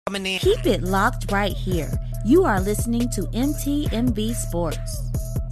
Coming in. Keep it locked right here. You are listening to MTMV Sports.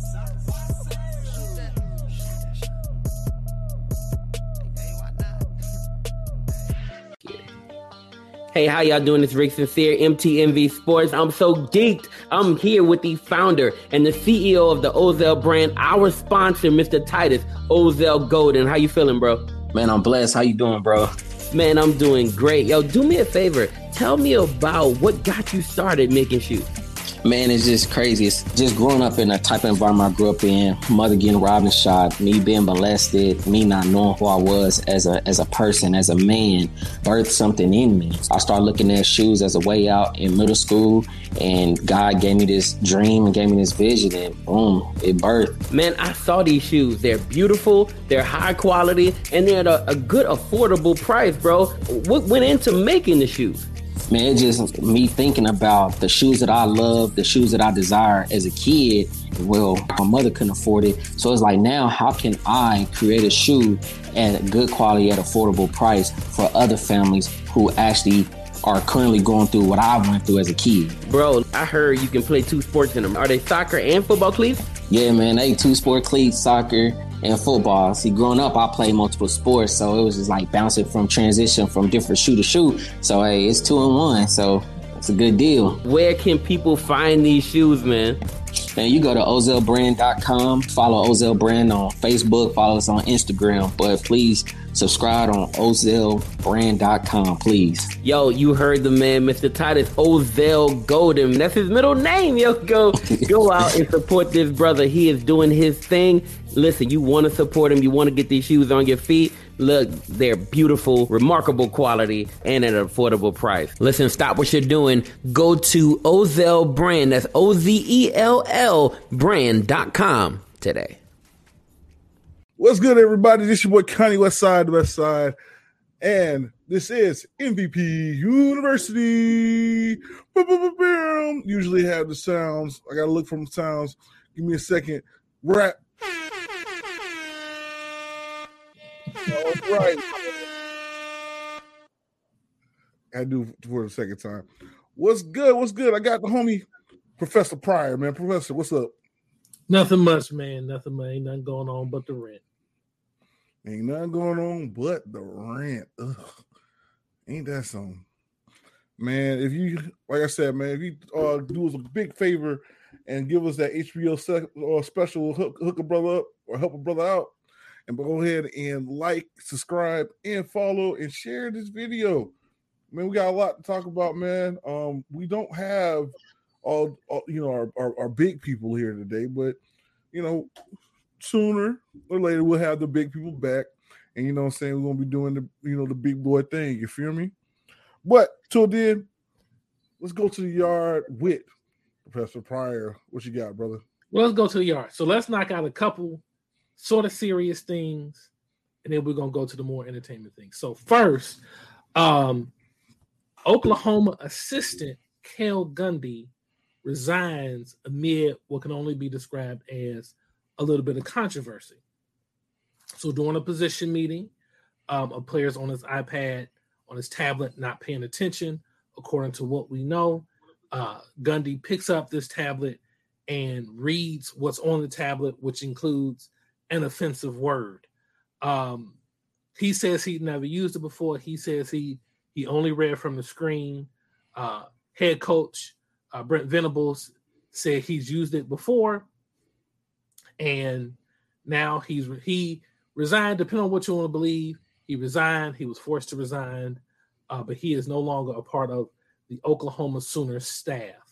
Hey, how y'all doing? It's Rick Sincere, MTMV Sports. I'm so geeked. I'm here with the founder and the CEO of the Ozell brand, our sponsor, Mr. Titus Ozell Golden. How you feeling, bro? Man, I'm blessed. How you doing, bro? Man, I'm doing great. Yo, do me a favor. Tell me about what got you started making shoes. Man, it's just crazy. It's just growing up in the type of environment I grew up in, mother getting robbed and shot, me being molested, me not knowing who I was as a person, as a man, birthed something in me. I started looking at shoes as a way out in middle school, and God gave me this dream and gave me this vision, and boom, it birthed. Man, I saw these shoes. They're beautiful, they're high quality, and they're at a good, affordable price, bro. What went into making the shoes? Man, it's just me thinking about the shoes that I love, the shoes that I desire as a kid. Well, my mother couldn't afford it. So it's like, now how can I create a shoe at a good quality, at affordable price for other families who actually are currently going through what I went through as a kid? Bro, I heard you can play two sports in them. Are they soccer and football cleats? Yeah, man, they two sport cleats, soccer and football. See, growing up, I played multiple sports, so it was just like bouncing from transition from different shoe to shoe. So, hey, it's 2-in-1, so it's a good deal. Where can people find these shoes, man? And you go to ozellbrand.com, follow Ozell Brand on Facebook, follow us on Instagram, but please subscribe on ozellbrand.com, please. Yo, you heard the man, Mr. Titus Ozell Golden. That's his middle name. Yo, go out and support this brother. He is doing his thing. Listen, you want to support him. You want to get these shoes on your feet. Look, they're beautiful, remarkable quality, and at an affordable price. Listen, stop what you're doing. Go to Ozell Brand. That's OZELL brand.com today. What's good, everybody? This is your boy Connie Westside, and this is MVP University. Usually have the sounds. I gotta look for the sounds. Give me a second. Rap. All right. I do for the second time. What's good? I got the homie Professor Pryor, man. Professor, what's up? Nothing much, man. Nothing much. Ain't nothing going on but the rent. Ain't nothing going on but the rent. Ugh. Ain't that something? Man, if you, like I said, man, if you do us a big favor and give us that HBO special, hook a brother up or help a brother out, and go ahead and like, subscribe, and follow, and share this video. Man, we got a lot to talk about, man. We don't have all our big people here today, but sooner or later we'll have the big people back, and you know what I'm saying, we're gonna be doing the big boy thing. You feel me? But till then, let's go to the yard with Professor Pryor. What you got, brother? Well, let's go to the yard. So let's knock out a couple sort of serious things, and then we're gonna go to the more entertainment things. So first, Oklahoma assistant Cale Gundy resigns amid what can only be described as a little bit of controversy. So during a position meeting, a player's on his iPad, on his tablet, not paying attention. According to what we know, Gundy picks up this tablet and reads what's on the tablet, which includes an offensive word. He says he'd never used it before. He says he only read from the screen. Head coach Brent Venables said he's used it before, and now he resigned. Depending on what you want to believe, he resigned. He was forced to resign, but he is no longer a part of the Oklahoma Sooners staff.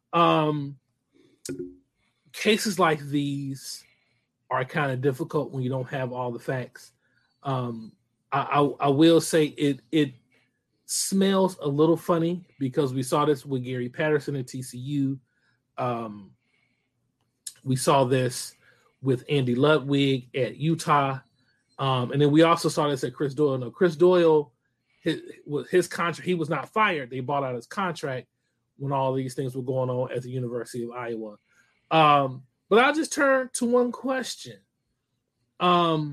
Cases like these are kind of difficult when you don't have all the facts. I will say it smells a little funny because we saw this with Gary Patterson at TCU. We saw this with Andy Ludwig at Utah. And then we also saw this at Chris Doyle. Now, Chris Doyle, his contract, he was not fired. They bought out his contract when all these things were going on at the University of Iowa. But I'll just turn to one question. No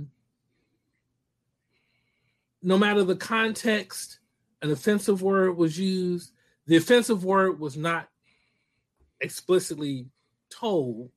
matter the context, an offensive word was used. the offensive word was not explicitly told,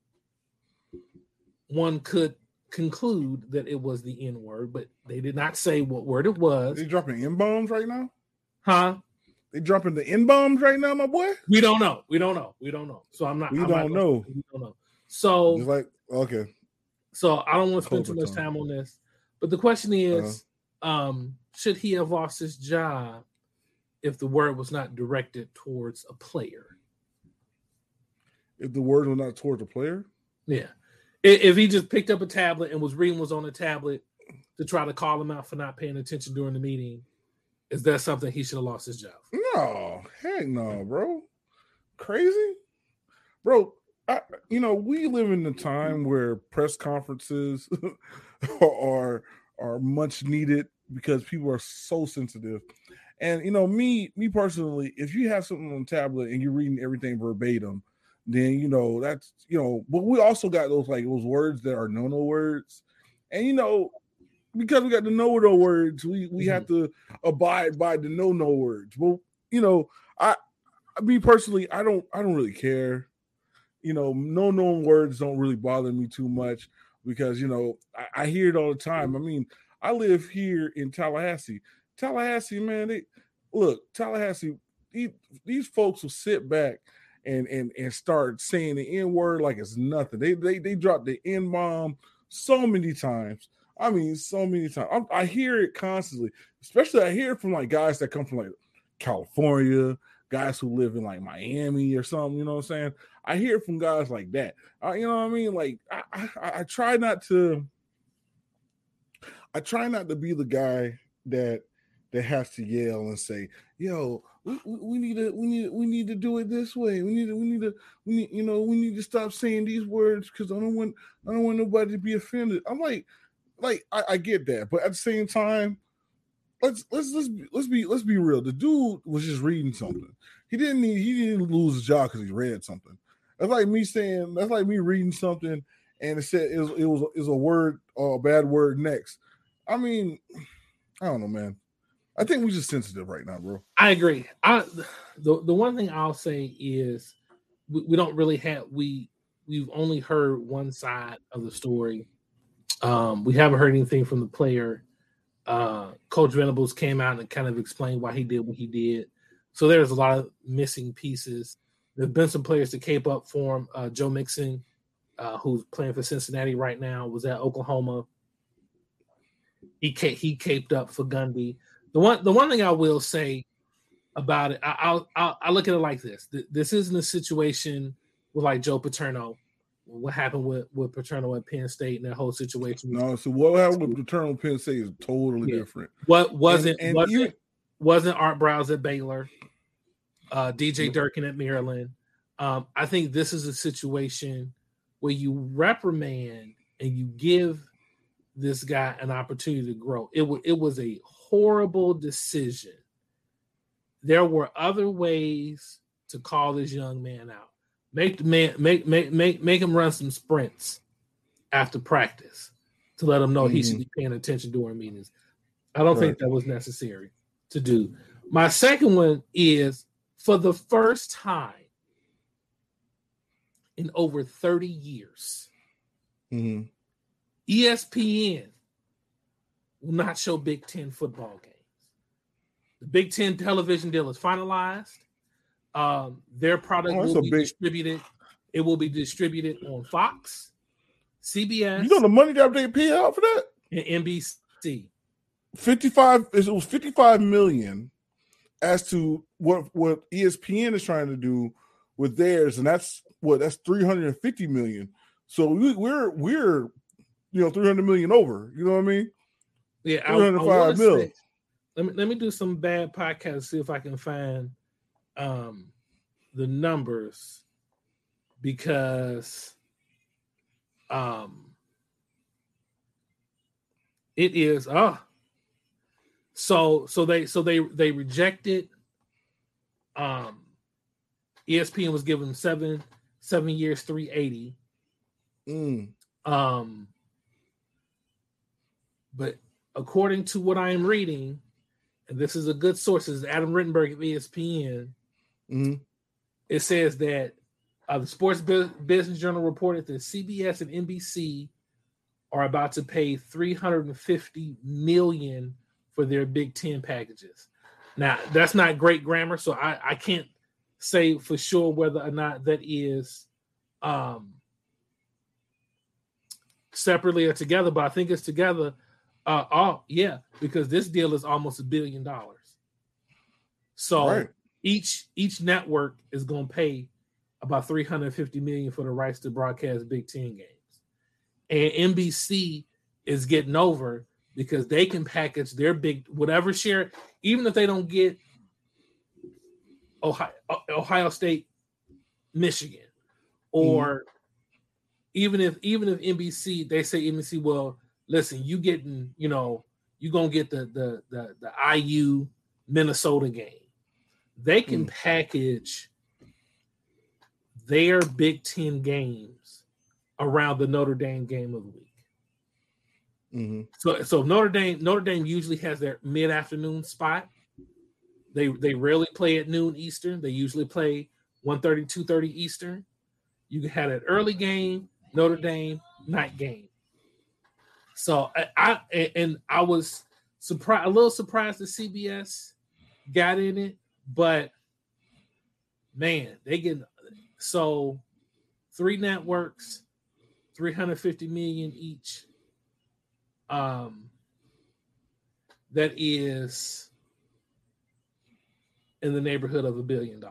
one could conclude that it was the N word, but they did not say what word it was. They dropping N-bombs right now? Huh? They dropping the N-bombs right now, my boy? We don't know. So I'm not. We don't know. So just like, okay. So I don't want to spend too much time on this. But the question is, should he have lost his job if the word was not directed towards a player? If the word was not towards a player? Yeah. If he just picked up a tablet and was reading what's on the tablet to try to call him out for not paying attention during the meeting, is that something he should have lost his job? No, heck no, bro. Crazy? Bro, we live in a time where press conferences are much needed because people are so sensitive. And me personally, if you have something on the tablet and you're reading everything verbatim, then that's but we also got those words that are no words. And because we got the no words, we have to abide by the no words. Well, me personally, I don't really care. No known words don't really bother me too much because I hear it all the time. I mean, I live here in Tallahassee. Tallahassee, man, Tallahassee, these folks will sit back and start saying the N word like it's nothing. They drop the N bomb so many times. I mean, so many times. I hear it constantly, especially I hear it from guys that come from California, guys who live in Miami or something. You know what I'm saying? I hear it from guys like that. You know what I mean? I try not to. I try not to be the guy that has to yell and say, "Yo, we need to do it this way. We need to stop saying these words because I don't want nobody to be offended." I'm I get that, but at the same time, let's be real. The dude was just reading something. He didn't lose his job because he read something. That's like me reading something and it said it was a word or a bad word next. I mean, I don't know, man. I think we're just sensitive right now, bro. I agree. The one thing I'll say is we don't really have we've only heard one side of the story. We haven't heard anything from the player. Coach Venables came out and kind of explained why he did what he did. So there's a lot of missing pieces. There's been some players to cape up for him. Joe Mixon, who's playing for Cincinnati right now, was at Oklahoma. He caped up for Gundy. The one thing I will say about it, I look at it like this. This isn't a situation with Joe Paterno. What happened with Paterno at Penn State and that whole situation? No, so what happened with Paterno at Penn State is totally different. What wasn't Art Browse at Baylor, DJ Durkin at Maryland. I think this is a situation where you reprimand and you give this guy an opportunity to grow. It was a horrible decision. There were other ways to call this young man out. Make him run some sprints after practice to let him know he should be paying attention during meetings. I don't think that was necessary to do. My second one is, for the first time in over 30 years, ESPN will not show Big Ten football games. The Big Ten television deal is finalized. Their product will be distributed. It will be distributed on Fox, CBS. You know the money that they pay out for that? And NBC. It was $55 million as to what ESPN is trying to do with theirs, and that's $350 million. So we're $300 million over. You know what I mean? Yeah, $305 million. Let me do some bad podcasts, see if I can find the numbers, because it is so they rejected. ESPN was given 7 years, 380. But according to what I am reading, and this is a good source, this is Adam Rittenberg of ESPN, Mm-hmm. It says that the Sports Business Journal reported that CBS and NBC are about to pay $350 million for their Big Ten packages. Now, that's not great grammar, so I can't say for sure whether or not that is separately or together, but I think it's together. Because this deal is almost $1 billion. So each network is going to pay about $350 million for the rights to broadcast Big Ten games, and NBC is getting over because they can package their big whatever share, even if they don't get Ohio State, Michigan, or even if NBC, they say NBC, well, listen, you getting, you're gonna get the IU Minnesota game. They can package their Big Ten games around the Notre Dame game of the week. Mm-hmm. So Notre Dame usually has their mid-afternoon spot. They rarely play at noon Eastern. They usually play 1:30, 2:30 Eastern. You can have an early game, Notre Dame night game. So I was surprised, a little surprised that CBS got in it, but man, they get so 3 networks, $350 million each. That is in the neighborhood of $1 billion.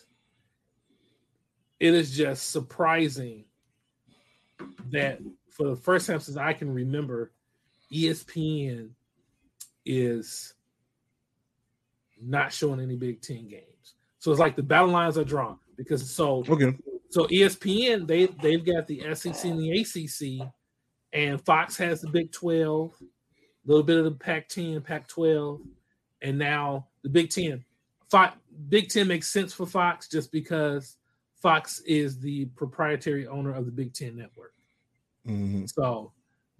It is just surprising that for the first time since I can remember, ESPN is not showing any Big Ten games. So it's like the battle lines are drawn because so ESPN they've got the SEC and the ACC, and Fox has the Big 12, a little bit of the Pac-10, Pac-12, and now the Big Ten. Big Ten makes sense for Fox just because Fox is the proprietary owner of the Big Ten network. Mm-hmm. So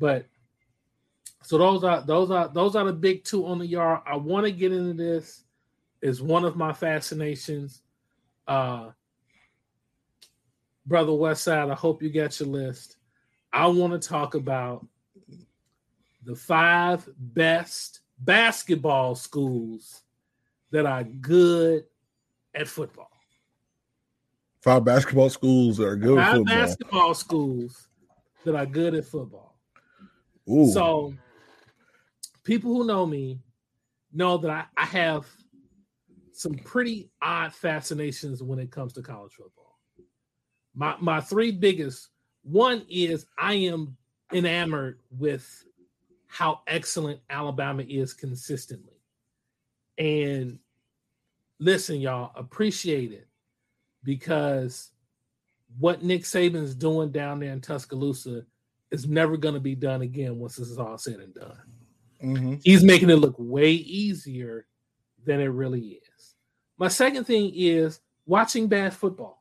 those are the big 2 on the yard. I want to get into this. It's one of my fascinations. Brother Westside, I hope you got your list. I want to talk about the 5 best basketball schools that are good at football. 5 basketball schools that are good at football. 5 basketball schools that are good at football. Ooh. So people who know me know that I have some pretty odd fascinations when it comes to college football. My 3 biggest, one is I am enamored with how excellent Alabama is consistently. And listen, y'all, appreciate it because what Nick Saban's doing down there in Tuscaloosa is never going to be done again once this is all said and done. Mm-hmm. He's making it look way easier than it really is. My second thing is watching bad football.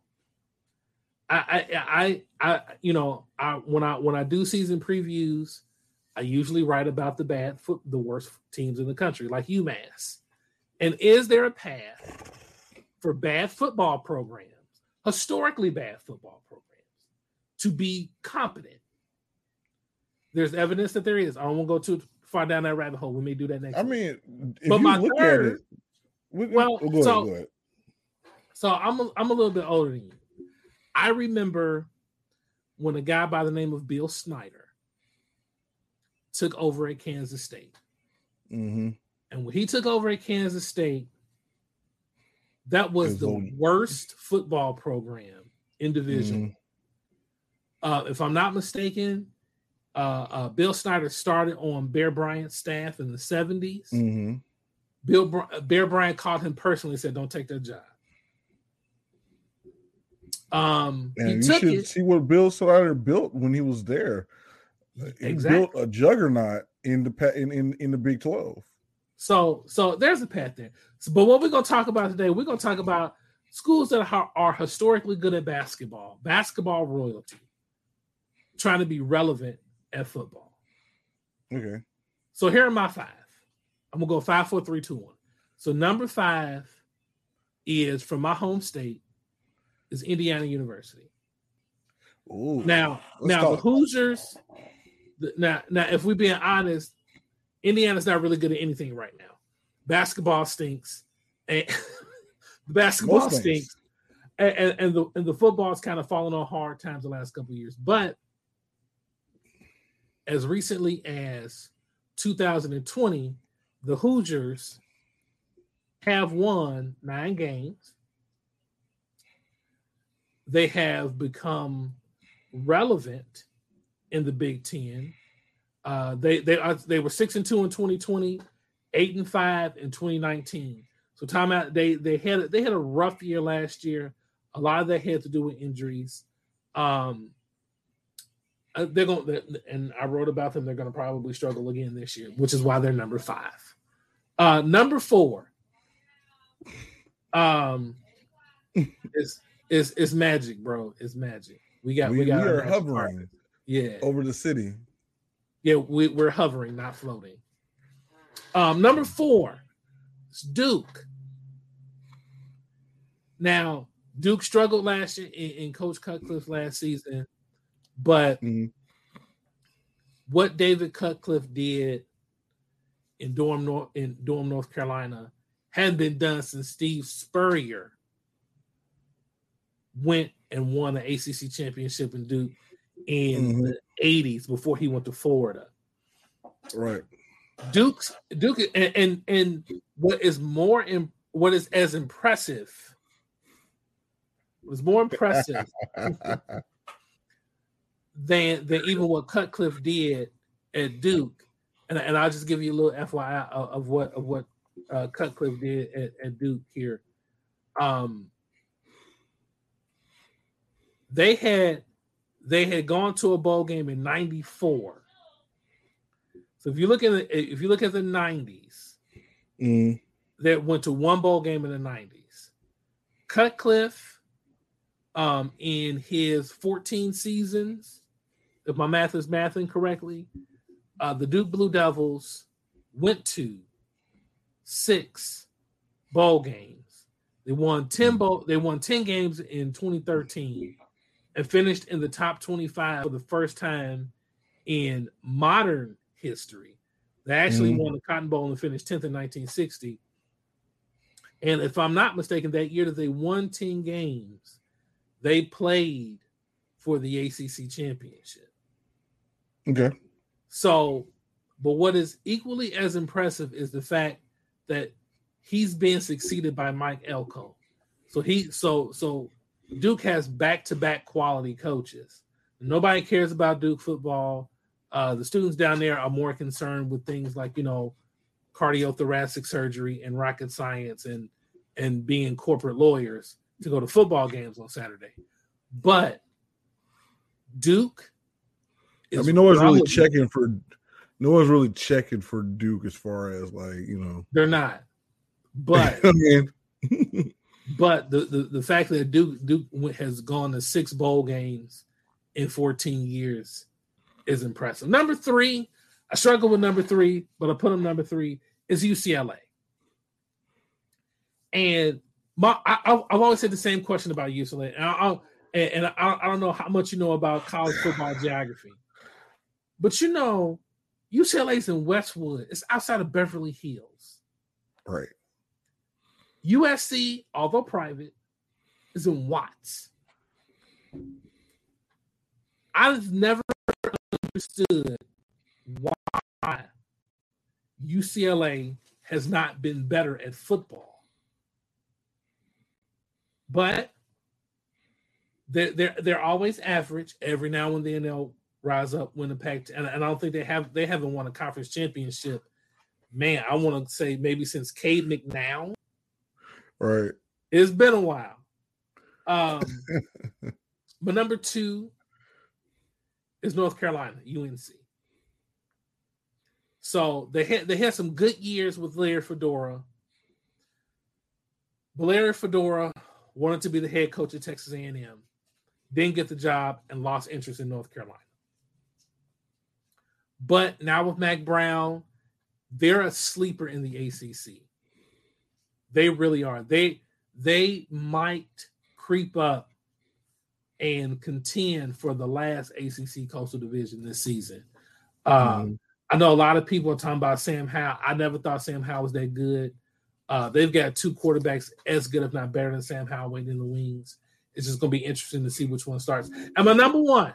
When I do season previews, I usually write about the worst teams in the country, like UMass. And is there a path for bad football programs, historically bad football programs, to be competent? There's evidence that there is. I don't want to go too far down that rabbit hole. We may do that next week. Mean, if but you my look third, at it, go ahead. So I'm a little bit older than you. I remember when a guy by the name of Bill Snyder took over at Kansas State. Mm-hmm. And when he took over at Kansas State, that was the worst football program in Division. Mm-hmm. If I'm not mistaken, Bill Snyder started on Bear Bryant's staff in the 70s. Mm-hmm. Bear Bryant called him personally and said, "Don't take that job." You should see what Bill Snyder built when he was there. He built a juggernaut in the Big 12. So there's a path there. But what we're going to talk about today, we're going to talk about schools that are historically good at basketball royalty, trying to be relevant at football. Okay. So here are my 5. I'm going to go 5, 4, 3, 2, 1. So number 5 is from my home state, is Indiana University. Ooh, now the Hoosiers. Now, if we're being honest, Indiana's not really good at anything right now. Basketball stinks, and the basketball stinks, and the football's kind of fallen on hard times the last couple of years. But as recently as 2020, the Hoosiers have won 9 games. They have become relevant in the Big Ten. They were 6-2 in 2020, 8-5 in 2019. So timeout. They had a rough year last year. A lot of that had to do with injuries. They're going, and I wrote about them. They're going to probably struggle again this year, which is why they're number 5. Number 4 is Magic, bro. It's Magic. We are hovering, over the city. Yeah, we're hovering, not floating. Number 4 is Duke. Now, Duke struggled last year in Coach Cutcliffe last season, but what David Cutcliffe did in Durham, North Carolina, hadn't been done since Steve Spurrier went and won an ACC championship in Duke in the 80s before he went to Florida. Right. Duke, and what is as impressive. Was more impressive than even what Cutcliffe did at Duke, and I'll just give you a little FYI of what Cutcliffe did at Duke here. They had gone to a bowl game in '94. So if you look at the '90s, they went to one bowl game in the '90s. Cutcliffe, in his 14 seasons, if my math is mathing correctly, the Duke Blue Devils went to 6 bowl games. They won 10 games in 2013 and finished in the top 25 for the first time in modern history. They actually won the Cotton Bowl and finished 10th in 1960. And if I'm not mistaken, that year that they won 10 games, they played for the ACC championship. Okay. So, but what is equally as impressive is the fact that he's been succeeded by Mike Elko. So Duke has back-to-back quality coaches. Nobody cares about Duke football. The students down there are more concerned with things like, cardiothoracic surgery and rocket science and being corporate lawyers to go to football games on Saturday. But Duke is no one's really checking for Duke as far as they're not. But but the fact that Duke has gone to 6 bowl games in 14 years is impressive. Number 3, I struggle with number 3, but I put him number 3, is UCLA. And I've always said the same question about UCLA, and I don't know how much you know about college football geography, but UCLA's in Westwood. It's outside of Beverly Hills. Right. USC, although private, is in Watts. I've never understood why UCLA has not been better at football. But they're always average. Every now and then they'll rise up, win the Pac, and I don't think they haven't won a conference championship. Man, I want to say maybe since Cade McNown. Right. It's been a while. But number 2 is North Carolina, UNC. So they had some good years with Larry Fedora. But Larry Fedora wanted to be the head coach at Texas A&M, didn't get the job, and lost interest in North Carolina. But now with Mack Brown, they're a sleeper in the ACC. They really are. they might creep up and contend for the last ACC Coastal Division this season. I know a lot of people are talking about Sam Howell. I never thought Sam Howell was that good. They've got two quarterbacks as good, if not better, than Sam Howell waiting in the wings. It's just going to be interesting to see which one starts. And my number one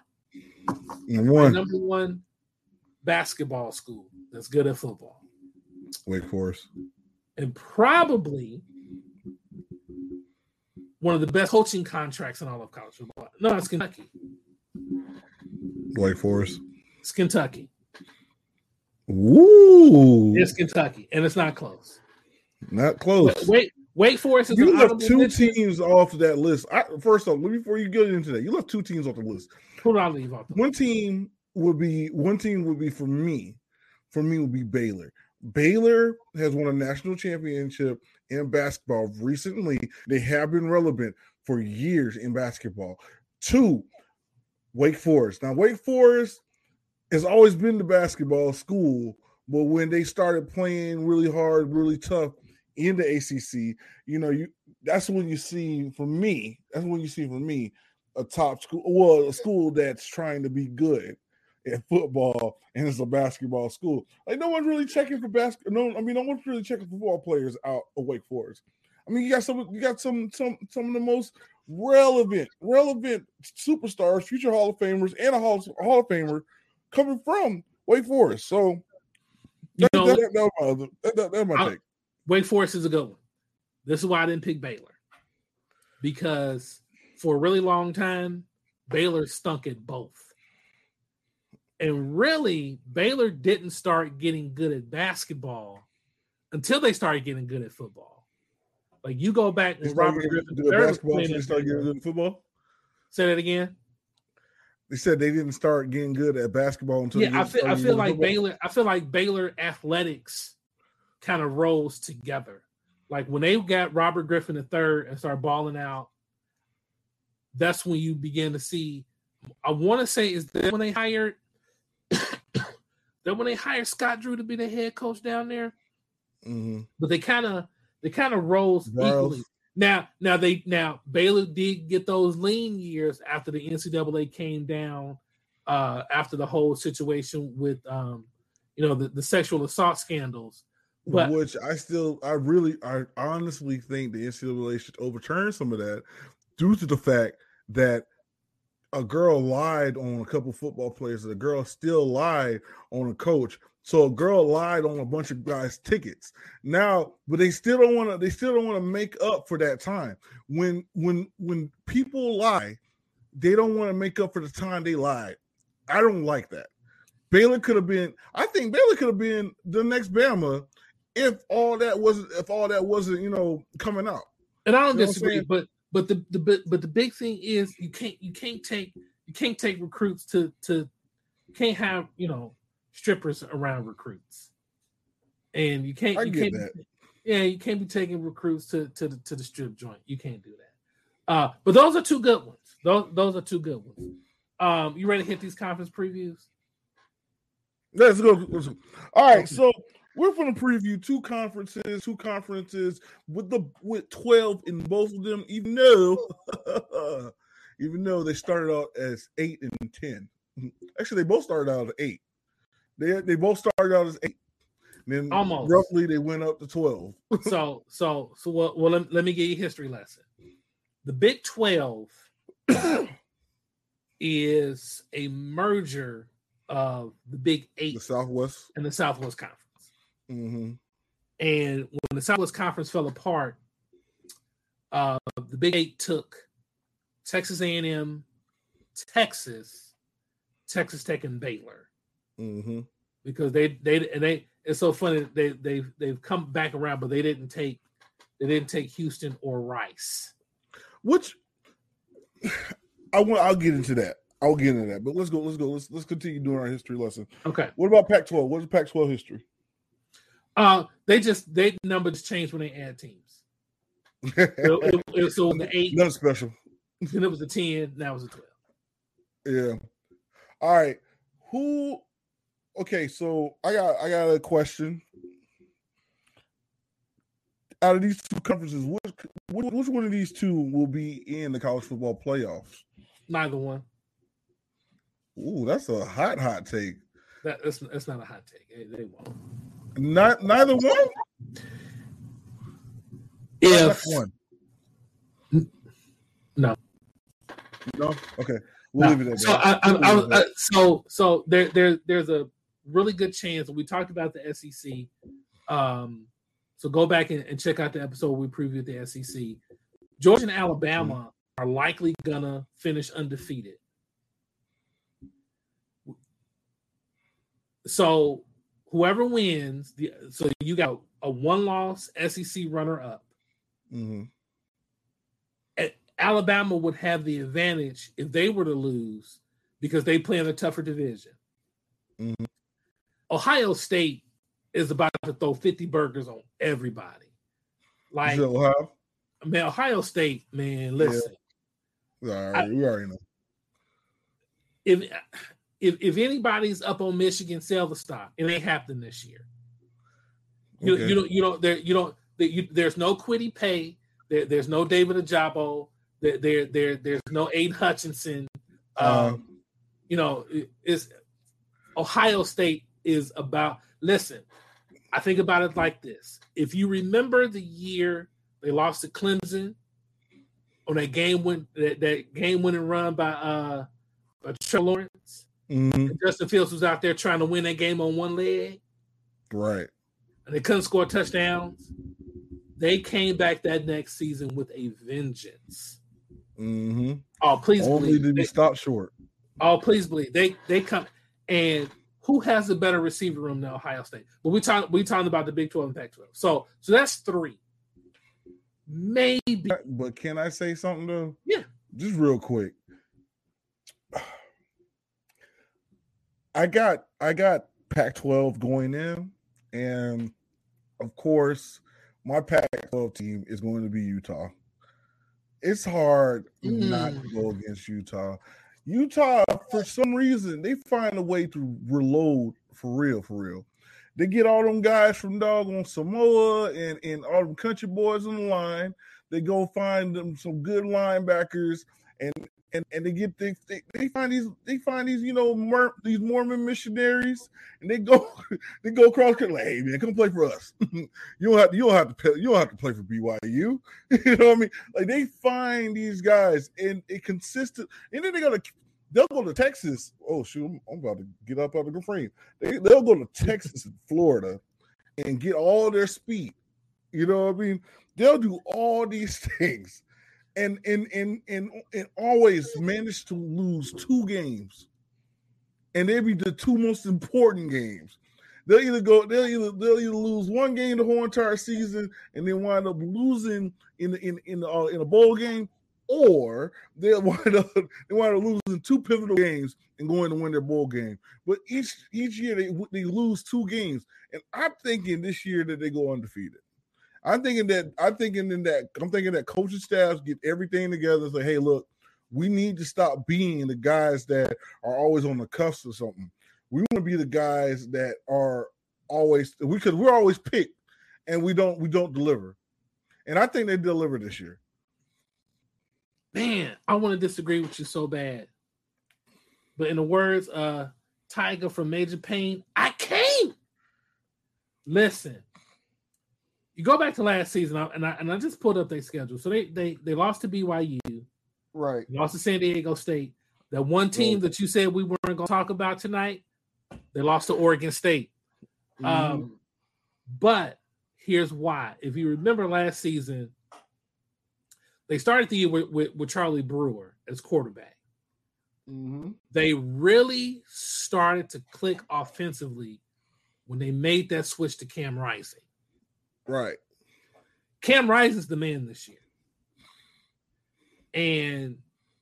basketball school that's good at football. Wake Forest. And probably one of the best coaching contracts in all of college football. No, it's Kentucky. Wake Forest. It's Kentucky. Woo! It's Kentucky, and it's not close. Not close. Wake Forest is you left two teams off that list. First off, before you get into that, you left two teams off the list. Who did I leave off? One team would be for me. For me would be Baylor. Baylor has won a national championship in basketball recently. They have been relevant for years in basketball. Two, Wake Forest. Now, Wake Forest has always been the basketball school, but when they started playing really hard, really tough in the ACC, that's when you see, for me, a top school, a school that's trying to be good at football, and it's a basketball school. Like, no one's really checking for no one's really checking for football players out of Wake Forest. I mean, you got some of the most relevant superstars, future Hall of Famers, and a Hall of Famer coming from Wake Forest. So that's my take. Wake Forest is a good one. This is why I didn't pick Baylor, because for a really long time, Baylor stunk at both. And really, Baylor didn't start getting good at basketball until they started getting good at football. Like, you go back when Robert Griffin they started getting good at football. Say that again. They said they didn't start getting good at basketball until I feel like Baylor athletics kind of rose together. Like, when they got Robert Griffin III and started balling out, that's when you begin to see. I want to say is that when they hired Scott Drew to be the head coach down there. Mm-hmm. But they kind of rose equally. Now Baylor did get those lean years after the NCAA came down, after the whole situation with the sexual assault scandals. But which I honestly think the NCAA should overturn some of that due to the fact that a girl lied on a couple football players. A girl still lied on a coach. So a girl lied on a bunch of guys' tickets. Now, but they still don't want to make up for that time. When people lie, they don't want to make up for the time they lied. I don't like that. I think Baylor could have been the next Bama if all that wasn't coming out. And I don't disagree, but the big thing is you can't take recruits to you can't have strippers around recruits, and you can't be taking recruits to the strip joint. You can't do that. But those are two good ones. Those are two good ones. You ready to hit these conference previews? Let's go. All right, so we're going to preview two conferences with 12 in both of them, even though they started out as 8 and 10. Actually, they both started out at 8. They both started out as 8. Then almost roughly they went up to 12. so let me give you a history lesson. The Big 12 is a merger of the Big 8, the Southwest, and the Southwest Conference. Mm-hmm. And when the Southwest Conference fell apart, the Big 8 took Texas A&M, Texas Tech, and Baylor. Mm-hmm. Because they it's so funny they've come back around, but they didn't take Houston or Rice. Which I'll get into that. I'll get into that. But let's go. Let's continue doing our history lesson. Okay. What about Pac-12? What is Pac-12 history? They numbers changed when they add teams. It was the 8. Nothing special. Then it was the 10. Now it was the 12. Yeah. All right. Okay, so I got a question. out of these two conferences, which one of these two will be in the college football playoffs? Neither one. Ooh, that's a hot take. That's not a hot take. They won't. Neither one. If one. No. Okay. We'll leave it at that. So there's a really good chance. We talked about the SEC. So go back and check out the episode we previewed the SEC. Georgia and Alabama are likely gonna finish undefeated. So whoever wins, so you got a one-loss SEC runner-up. Mm-hmm. Alabama would have the advantage if they were to lose because they play in a tougher division. Mm-hmm. Ohio State is about to throw 50 burgers on everybody. Like, Ohio? Man, Ohio State, man, listen. Yeah. We already know. If anybody's up on Michigan, sell the stock. It ain't happening this year. Okay. There's no Kwity Paye. There's no David Ojabo. There's no Aiden Hutchinson. It's Ohio State is about. Listen, I think about it like this: if you remember the year they lost to Clemson on that game winning run by Trevor Lawrence, and Justin Fields was out there trying to win that game on one leg, right? And they couldn't score touchdowns. They came back that next season with a vengeance. Mm-hmm. Oh, please Only believe. did we stop short. Oh, please believe. They come. And who has a better receiver room than Ohio State? But we talking about the Big 12 and Pac-12. So that's three. Maybe. But can I say something though? Yeah. Just real quick. I got Pac-12 going in, and of course, my Pac-12 team is going to be Utah. It's hard not to go against Utah. Utah, for some reason, they find a way to reload for real. They get all them guys from doggone Samoa and all them country boys on the line. They go find them some good linebackers, and they find these these Mormon missionaries, and they go across country like, hey man, come play for us. you don't have to play for BYU. You know what I mean? Like they find these guys and it consistent, and then they'll go to Texas. Oh shoot, I'm about to get up out of the frame. They'll go to Texas and Florida and get all their speed. You know what I mean? They'll do all these things. And always manage to lose two games, and they'll be the two most important games. They'll either lose one game the whole entire season, and then wind up losing in a bowl game, or they wind up losing two pivotal games and going to win their bowl game. But each year they lose two games, and I'm thinking this year that they go undefeated. I'm thinking that coaching staffs get everything together and say, hey, look, we need to stop being the guys that are always on the cusp of something. We want to be the guys that are always, because we're always picked and we don't deliver. And I think they deliver this year. Man, I want to disagree with you so bad. But in the words Tiger from Major Payne, I can't. Listen. You go back to last season, and I just pulled up their schedule. So they lost to BYU, right? Lost to San Diego State. That one team that you said we weren't going to talk about tonight, they lost to Oregon State. But here's why: if you remember last season, they started the year with Charlie Brewer as quarterback. They really started to click offensively when they made that switch to Cam Rising. Right. Cam Rising is the man this year. And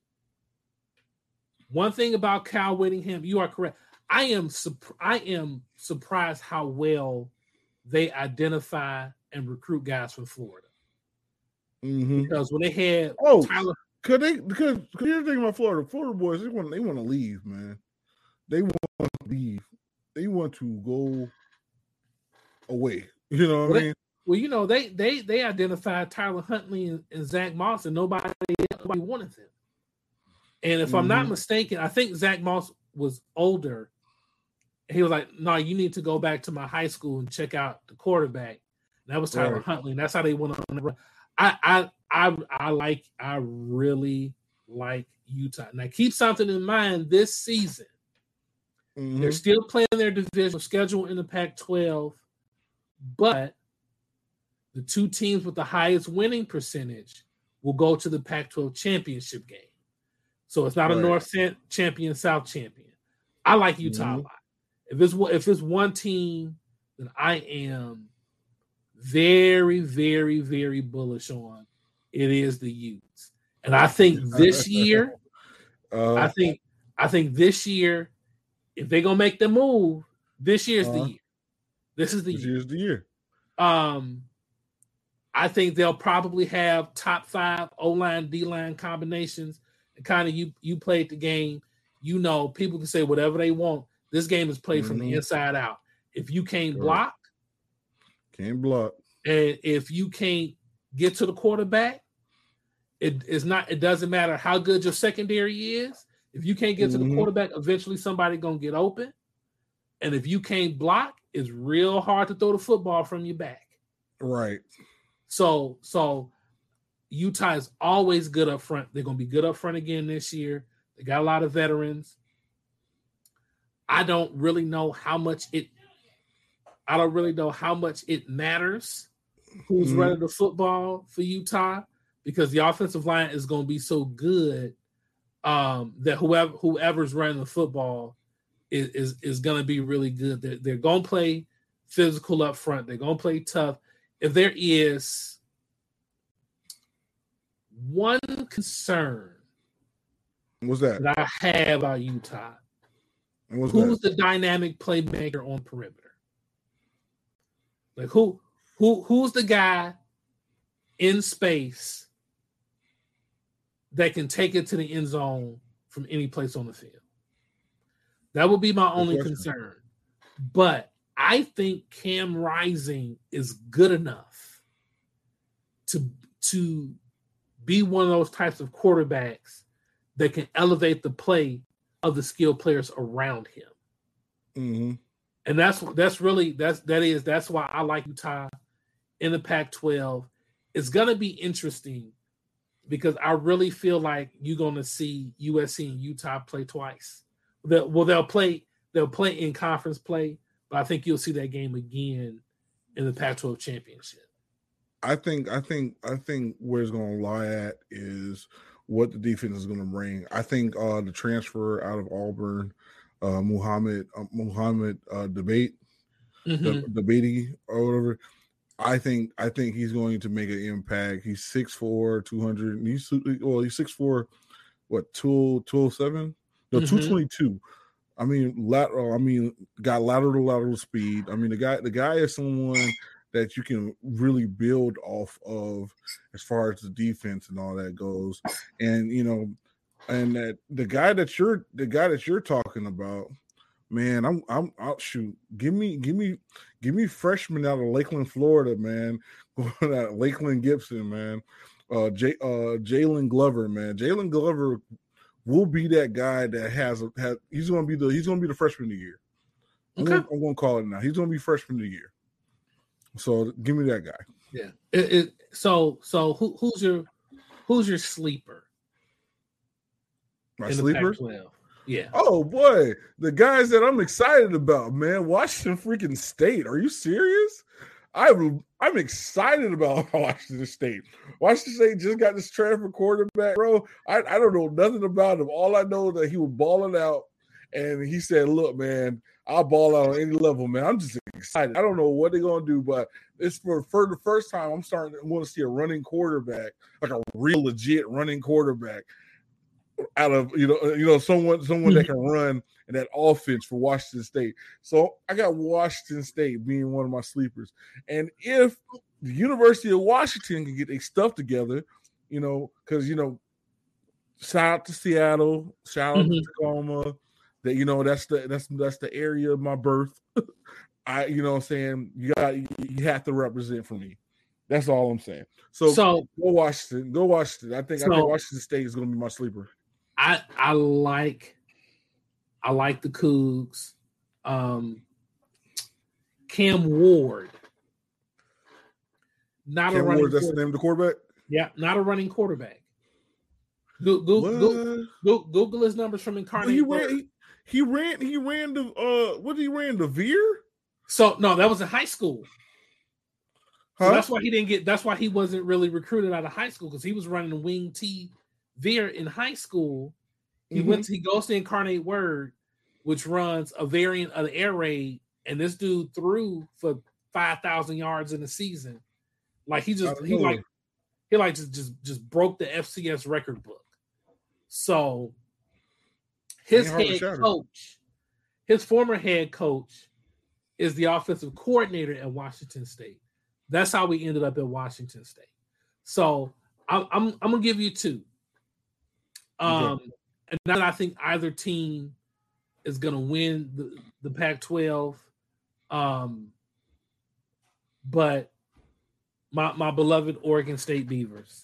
one thing about Kyle Whittingham, you are correct. I am surprised how well they identify and recruit guys from Florida. Because when they had Tyler, because here's the thing about Florida boys, they want to leave, man. They want to leave. They want to go away. You know what I mean? Well, they identified Tyler Huntley and Zach Moss, and nobody wanted them. And if I'm not mistaken, I think Zach Moss was older. He was like, "No, you need to go back to my high school and check out the quarterback." And that was Tyler Huntley, and that's how they went on the run. I really like Utah. Now, keep something in mind this season. They're still playing their division schedule in the Pac-12, but the two teams with the highest winning percentage will go to the Pac-12 championship game. So it's not a North champion, South champion. I like Utah a lot. If it's one team that I am very, very, very bullish on, it is the Utes. And I think this year, I think this year, if they're gonna make the move, this year's the year. This is the year. I think they'll probably have top 5 O-line, D-line combinations. And kind of you played the game. People can say whatever they want. This game is played from the inside out. If you can't block. Can't block. And if you can't get to the quarterback, it doesn't matter how good your secondary is. If you can't get to the quarterback, eventually somebody's gonna get open. And if you can't block, it's real hard to throw the football from your back. Right. So Utah is always good up front. They're gonna be good up front again this year. They got a lot of veterans. I don't really know how much it matters who's running the football for Utah, because the offensive line is going to be so good that whoever's running the football is going to be really good. They're going to play physical up front. They're going to play tough. If there is one concern what's that I have about Utah, who's the dynamic playmaker on perimeter? Like who's the guy in space that can take it to the end zone from any place on the field? That would be my only concern. But I think Cam Rising is good enough to be one of those types of quarterbacks that can elevate the play of the skilled players around him. And that's why I like Utah in the Pac-12. It's gonna be interesting because I really feel like you're gonna see USC and Utah play twice. They'll play in conference play, but I think you'll see that game again in the Pac-12 championship. I think where it's gonna lie at is what the defense is gonna bring. I think the transfer out of Auburn, Muhammad Debate, Debatey or whatever. I think he's going to make an impact. He's 6'4", 200. He's 6'4", 207? No, 222. I mean, got lateral speed. I mean, the guy is someone that you can really build off of as far as the defense and all that goes. And and that the guy that you're talking about, man, I'm shoot. Give me freshmen out of Lakeland, Florida, man. Going out of Lakeland Gibson, man. Jalen Glover, man. Jalen Glover will be that guy that he's gonna be the freshman of the year. Okay. I'm gonna call it now. He's gonna be freshman of the year. So give me that guy. Yeah. So who's your sleeper? My sleeper? Yeah. Oh boy, the guys that I'm excited about, man. Washington freaking State. Are you serious? I'm excited about Washington State. Washington State just got this transfer quarterback, bro. I don't know nothing about him. All I know is that he was balling out, and he said, "Look, man, I'll ball out on any level, man." I'm just excited. I don't know what they're gonna do, but it's for the first time I'm starting to want to see a running quarterback, like a real legit running quarterback. Out of someone that can run in that offense for Washington State. So I got Washington State being one of my sleepers. And if the University of Washington can get their stuff together, because shout out to Seattle, shout out to Tacoma, that that's the area of my birth. you know what I'm saying, you have to represent for me. That's all I'm saying. So go Washington. Go Washington. I think Washington State is going to be my sleeper. I like the Cougs. Cam Ward. That's the name of the quarterback? Yeah, not a running quarterback. Google his numbers from Incarnate. He ran the Veer? So no, that was in high school. Huh? So that's why he didn't get. That's why he wasn't really recruited out of high school, because he was running the wing T Veer in high school. He goes to Incarnate Word, which runs a variant of the air raid, and this dude threw for 5,000 yards in the season. Like he just broke the FCS record book. So his former head coach is the offensive coordinator at Washington State. That's how we ended up at Washington State. So I'm gonna give you two. And now I think either team is gonna win the Pac-12. But my beloved Oregon State Beavers.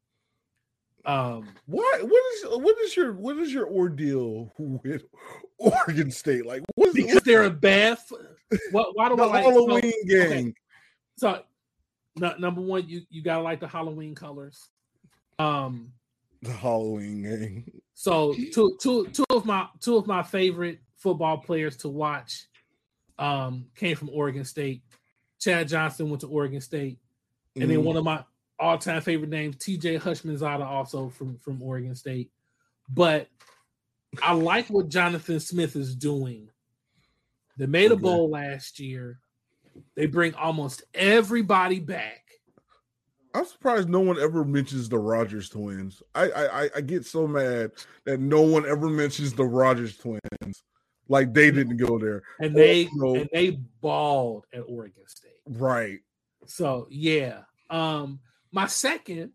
What is your ordeal with Oregon State? Like, because they're a bad. Why do I like Halloween game? Okay. So, number one, you gotta like the Halloween colors. The Halloween game. So, two of my favorite football players to watch came from Oregon State. Chad Johnson went to Oregon State, and then one of my all-time favorite names, TJ Houshmandzadeh, also from Oregon State. But I like what Jonathan Smith is doing. They made a bowl last year. They bring almost everybody back. I'm surprised no one ever mentions the Rogers twins. I get so mad that no one ever mentions the Rogers twins. Like they didn't go there. And they balled at Oregon State. Right. So yeah. My second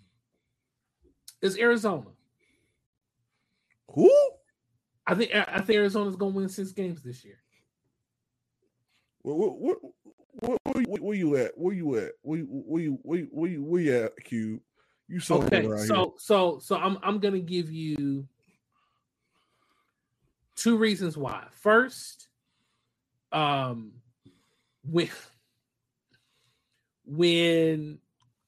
is Arizona. Who? I think Arizona's gonna win 6 games this year. Where you at? Where you at, Q? You so okay. Here. So I'm gonna give you 2 reasons why. First, when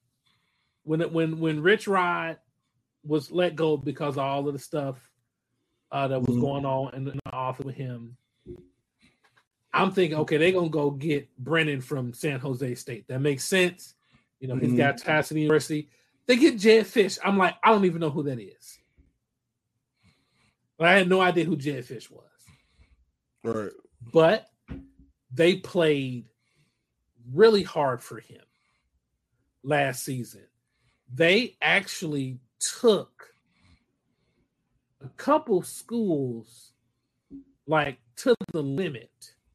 Rich Rod was let go because of all of the stuff that was going on in the office with him, I'm thinking, okay, they're gonna go get Brennan from San Jose State. That makes sense. You know, he's got ties to the university. They get Jedd Fisch. I'm like, I don't even know who that is. But I had no idea who Jedd Fisch was. Right. But they played really hard for him last season. They actually took a couple schools like to the limit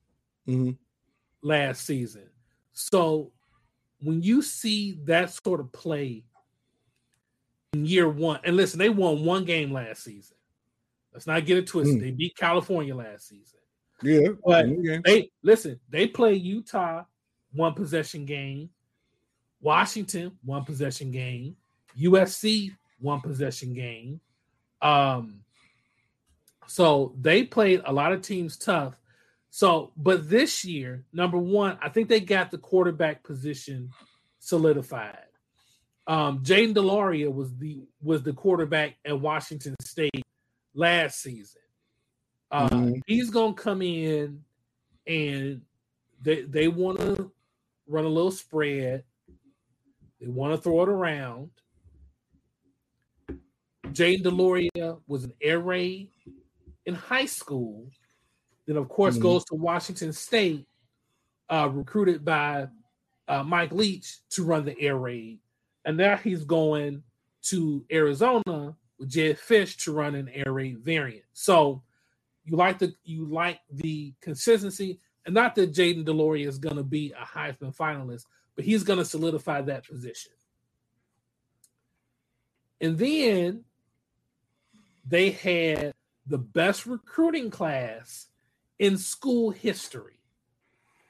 last season. So when you see that sort of play in year one, and listen, they won 1 game last season. Let's not get it twisted. They beat California last season. Yeah. But they play Utah 1 possession game, Washington 1 possession game, USC 1 possession game. So they played a lot of teams tough. So, but this year, number one, I think they got the quarterback position solidified. Jayden de Laura was the quarterback at Washington State last season. He's gonna come in and they want to run a little spread. They want to throw it around. Jayden de Laura was an air raid in high school. Then, of course, goes to Washington State, recruited by Mike Leach to run the air raid. And now he's going to Arizona with Jedd Fisch to run an air raid variant. So you like the consistency, and not that Jayden de Laura is going to be a Heisman finalist, but he's going to solidify that position. And then they had the best recruiting class in school history.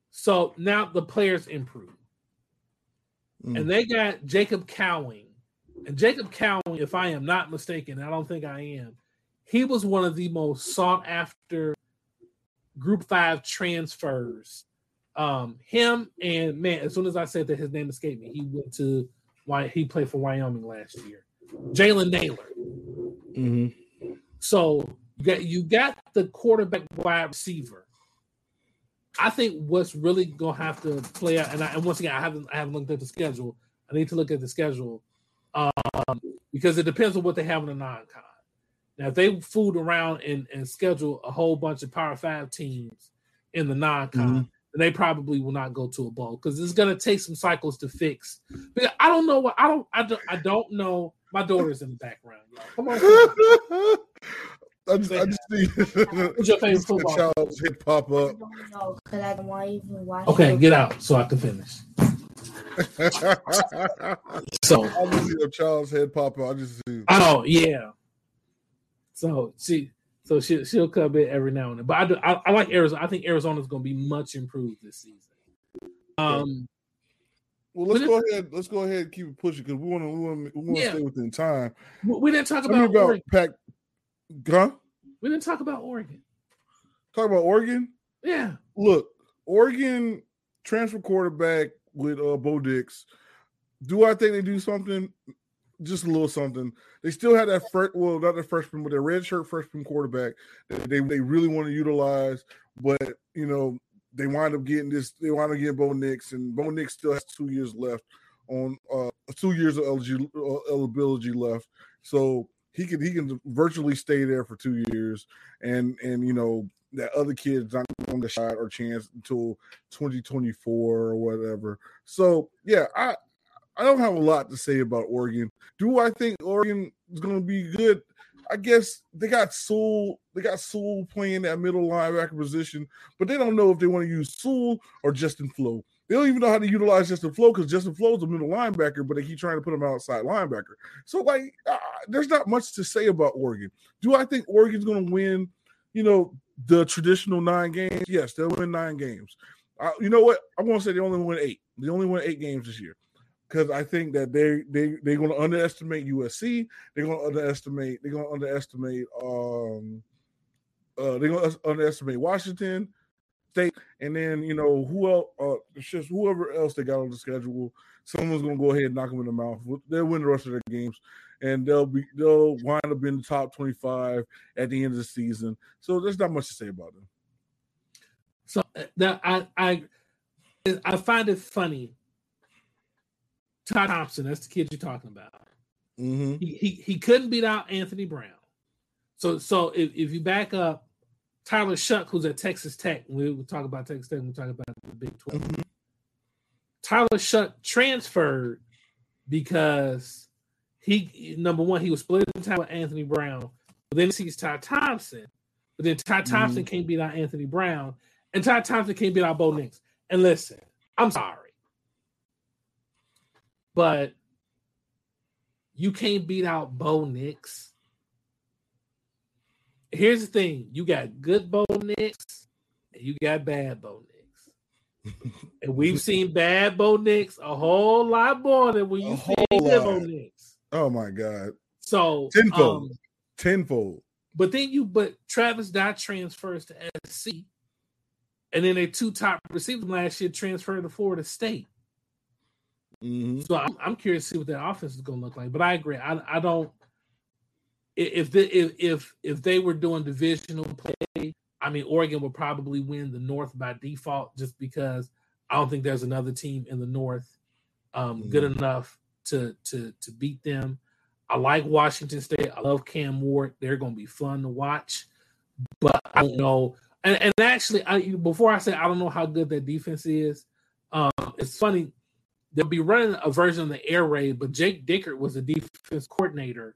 So now the players improve. And they got Jacob Cowing. And Jacob Cowing, if I am not mistaken, I don't think I am, he was one of the most sought after Group 5 transfers. Him and, man, as soon as I said that, his name escaped me. He played for Wyoming last year. Jalen Naylor. Mm-hmm. So you got the quarterback wide receiver. I think what's really gonna have to play out, and once again, I haven't looked at the schedule. I need to look at the schedule because it depends on what they have in the non-con. Now, if they fooled around and schedule a whole bunch of Power 5 teams in the non-con, then they probably will not go to a bowl because it's gonna take some cycles to fix. But I don't know what I don't know. My daughter's in the background. Y'all. Come on. I just see What's your favorite football? Child's hit pop up. No, because I don't want to even watch. Okay, get out so I can finish. So I just see a child's head pop up. I just see. Oh yeah. So she'll come in every now and then. But I like Arizona. I think Arizona's going to be much improved this season. Well, let's go ahead and keep it pushing because we want to stay within time. We didn't talk about Oregon. Huh? We didn't talk about Oregon. Talk about Oregon? Yeah. Look, Oregon transfer quarterback with Bo Nix. Do I think they do something? Just a little something. They still had that not the freshman, but their redshirt freshman quarterback that they really want to utilize. But they wind up getting this. They wind up getting Bo Nix, and Bo Nix still has 2 years left on 2 years of eligibility left. So he can virtually stay there for 2 years, and that other kid's not going to get a shot or chance until 2024 or whatever. So yeah, I don't have a lot to say about Oregon. Do I think Oregon is going to be good? I guess they got Sewell. They got Sewell playing that middle linebacker position, but they don't know if they want to use Sewell or Justin Flo. They don't even know how to utilize Justin Flo because Justin Flo is a middle linebacker, but they keep trying to put him outside linebacker. So, there's not much to say about Oregon. Do I think Oregon's going to win, the traditional 9 games? Yes, they'll win 9 games. You know what? I want to say they only win 8. They only win 8 games this year because I think that they're going to underestimate USC. They're going to underestimate Washington State, and then whoever else they got on the schedule, someone's gonna go ahead and knock them in the mouth. They'll win the rest of their games, and they'll wind up in the top 25 at the end of the season. So there's not much to say about them. So that I find it funny. Todd Thompson, that's the kid you're talking about. Mm-hmm. He couldn't beat out Anthony Brown. So if you back up. Tyler Shuck, who's at Texas Tech. We will talk about Texas Tech. We'll talk about the Big 12. Mm-hmm. Tyler Shuck transferred because number one, he was splitting time with Anthony Brown. But then he's Ty Thompson. But then Ty Thompson can't beat out Anthony Brown. And Ty Thompson can't beat out Bo Nix. And listen, I'm sorry. But you can't beat out Bo Nix. Here's the thing: you got good Bo Nix, and you got bad Bo Nix, and we've seen bad Bo Nix a whole lot more than when you see good Bo Nix. Oh my God! So tenfold. But Travis Dye transfers to SC, and then their 2 top receivers last year transferred to Florida State. Mm-hmm. So I'm curious to see what that offense is going to look like. But I agree. I don't. If they were doing divisional play, I mean, Oregon would probably win the North by default just because I don't think there's another team in the North good enough to beat them. I like Washington State. I love Cam Ward. They're going to be fun to watch. But I don't know. And actually, before I say I don't know how good that defense is, it's funny. They'll be running a version of the air raid, but Jake Dickert was the defense coordinator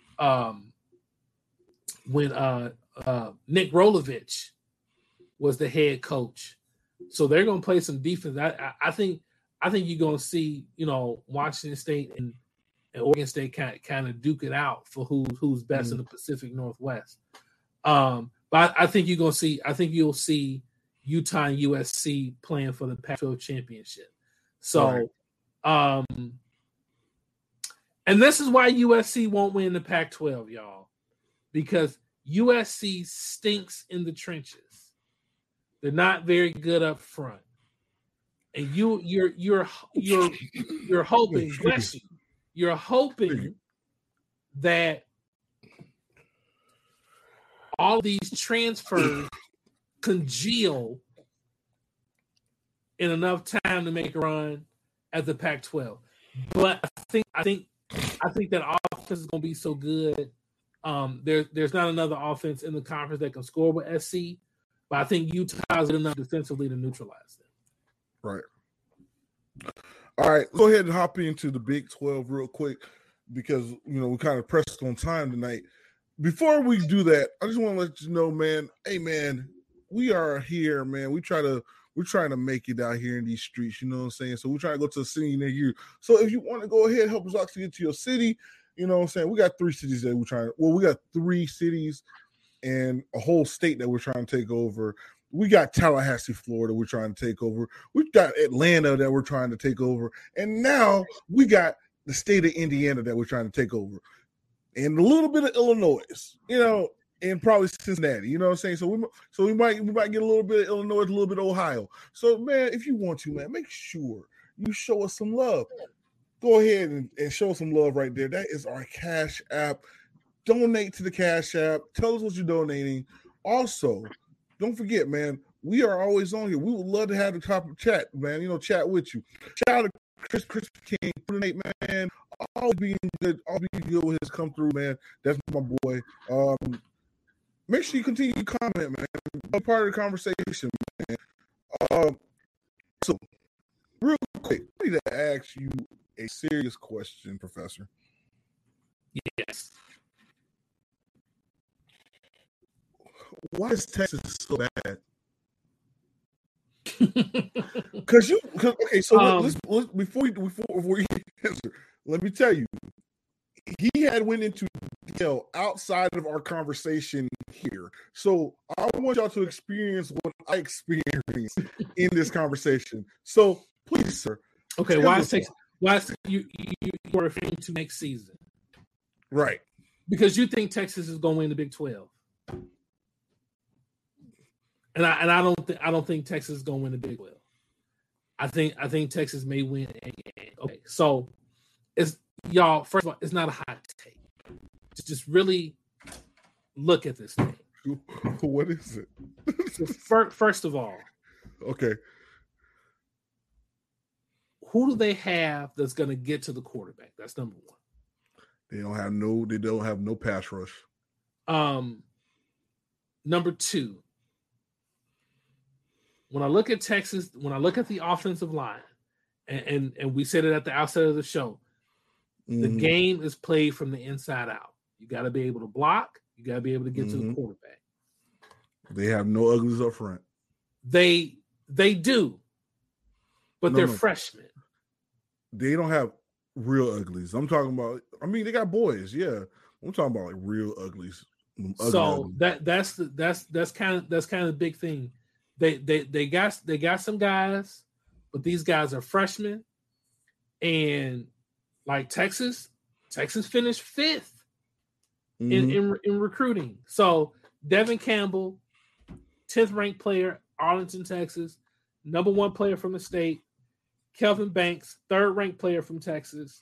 when Nick Rolovich was the head coach. So they're going to play some defense. I think you're going to see, Washington State and Oregon State kind of duke it out for who's best in the Pacific Northwest. But I think you're going to see. I think you'll see Utah and USC playing for the Pac-12 championship. So, and this is why USC won't win the Pac-12, y'all, because USC stinks in the trenches. They're not very good up front, and you're hoping, bless you, you're hoping that all these transfers congeal in enough time to make a run at the Pac-12. But I think that offense is going to be so good. There's not another offense in the conference that can score with SC, but I think Utah's good enough defensively to neutralize them. Right. All right, go ahead and hop into the Big 12 real quick because we kind of pressed on time tonight. Before we do that, I just want to let you know, man. Hey, man, we are here, man. We're trying to make it out here in these streets. You know what I'm saying? So we're trying to go to a city near you. So if you want to go ahead, help us out to get to your city. You know what I'm saying? We got 3 cities that we're trying. Well, we got 3 cities and a whole state that we're trying to take over. We got Tallahassee, Florida, we're trying to take over. We've got Atlanta that we're trying to take over. And now we got the state of Indiana that we're trying to take over. And a little bit of Illinois, and probably Cincinnati. You know what I'm saying? So we might get a little bit of Illinois, a little bit of Ohio. So, man, if you want to, man, make sure you show us some love. Go ahead and show some love right there. That is our Cash App. Donate to the Cash App. Tell us what you're donating. Also, don't forget, man, we are always on here. We would love to have the top of chat, man. Chat with you. Shout out to Chris King, man. Always being good. Always being good with his come through, man. That's my boy. Make sure you continue to comment, man. Be part of the conversation, man. So, real quick, I need to ask you a serious question, Professor. Yes. Why is Texas so bad? Because okay. So let's before you answer, let me tell you, he had went into detail outside of our conversation here. So I want y'all to experience what I experienced in this conversation. So please, sir. Okay, why is Texas? Why is you referring to next season? Right. Because you think Texas is going to win the Big 12. And I don't think Texas is going to win the Big 12. I think Texas may win a game. Okay, so it's y'all. First of all, it's not a hot take. Just really look at this thing. What is it? So first of all, okay, who do they have that's going to get to the quarterback? That's number one. They don't have no pass rush. Number two. When I look at Texas, when I look at the offensive line, and we said it at the outset of the show, the game is played from the inside out. You got to be able to block. You got to be able to get to the quarterback. They have no uglies up front. They do, but they're freshmen. They don't have real uglies. I'm talking about. I mean, they got boys. Yeah, I'm talking about like real uglies. So that's kind of the big thing. They got some guys, but these guys are freshmen, and like Texas finished 5th in recruiting. So Devin Campbell, 10th ranked player, Arlington, Texas, number 1 player from the state. Kelvin Banks, 3rd ranked player from Texas,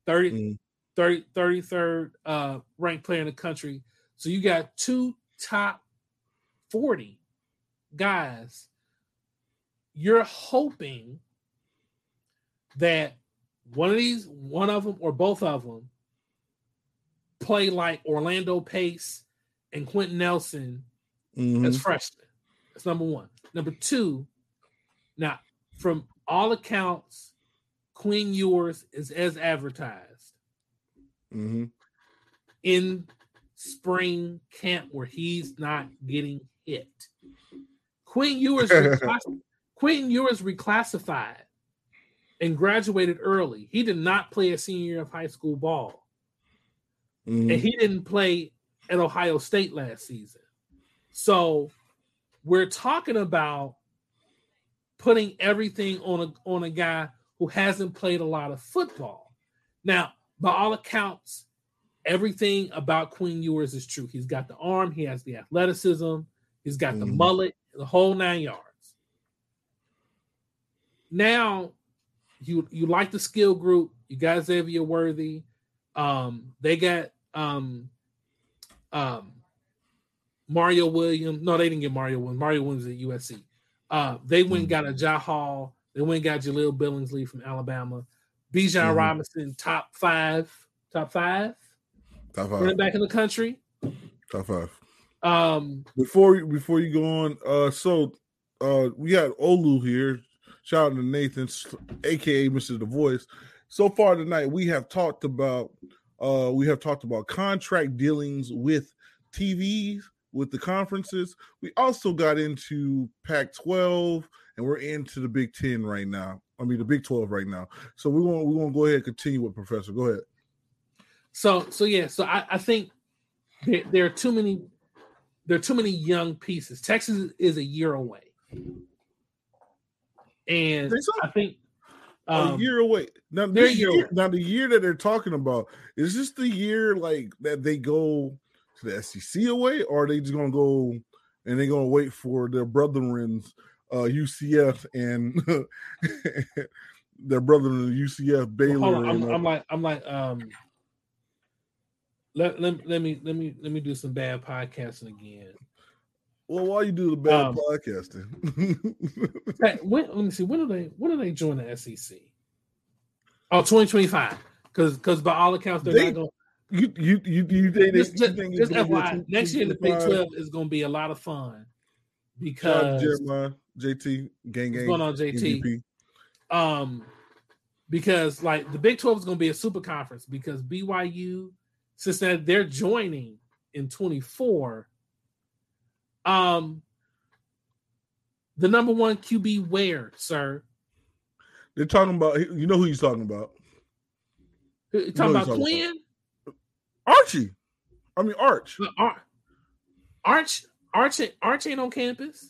33rd ranked player in the country. So you got 2 top 40 guys. You're hoping that one of them or both of them play like Orlando Pace and Quentin Nelson as freshmen. That's number one. Number two, now from all accounts, Quinn Ewers is as advertised in spring camp where he's not getting hit. Quentin Ewers reclassified and graduated early. He did not play a senior year of high school ball. And he didn't play at Ohio State last season. So we're talking about putting everything on a guy who hasn't played a lot of football. Now, by all accounts, everything about Quinn Ewers is true. He's got the arm, he has the athleticism, he's got the mullet, the whole 9 yards. Now, you like the skill group. You got Xavier Worthy. They got Mario Williams. No, they didn't get Mario Williams. Mario Williams at USC. They went and got a Jai Hall. They went and got Jaleel Billingsley from Alabama. Bijan Robinson, top five running back in the country. Top 5. Before you go on, we got Olu here. Shout out to Nathan, aka Mr. The Voice. So far tonight, we have talked about contract dealings with TVs, with the conferences. We also got into Pac-12, and we're into the Big 10 right now. I mean, the Big 12 right now. So we're going to go ahead and continue with Professor. Go ahead. So I think there are too many young pieces. Texas is a year away. And I think a year away. Now, the year that they're talking about, is this the year like that they go to the SEC away, or are they just gonna go and they're gonna wait for their brethrens, UCF and their brethren UCF Baylor? Let me do some bad podcasting again. Well, why you do the bad podcasting? Let me see. When do they join the SEC? Oh, 2025. Because by all accounts, they're not going. You think just FYI, next year the Big 12 is going to be a lot of fun because Jeremiah, JT, gang, what's going on, JT? MVP. Because like the Big 12 is going to be a super conference because BYU, since that they're joining in 24. The number one QB where, sir? They're talking about, you know who he's talking about. You're talking about Quinn? Archie. I mean, Arch. Arch ain't on campus.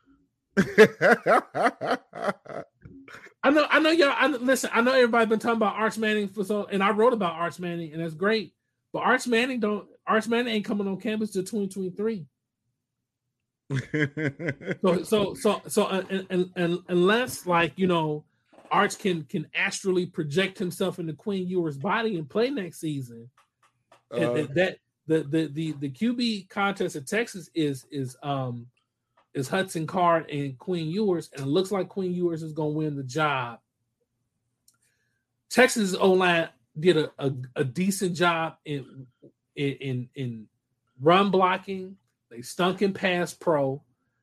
I know y'all. Listen, I know everybody been talking about Arch Manning and I wrote about Arch Manning, and that's great. But Arch Manning ain't coming on campus till 2023. Unless like Arch can astrally project himself into Quinn Ewers' body and play next season, the QB contest at Texas is Hudson Card and Quinn Ewers, and it looks like Quinn Ewers is going to win the job. Texas O-line did a decent job in run blocking. They stunk in pass pro.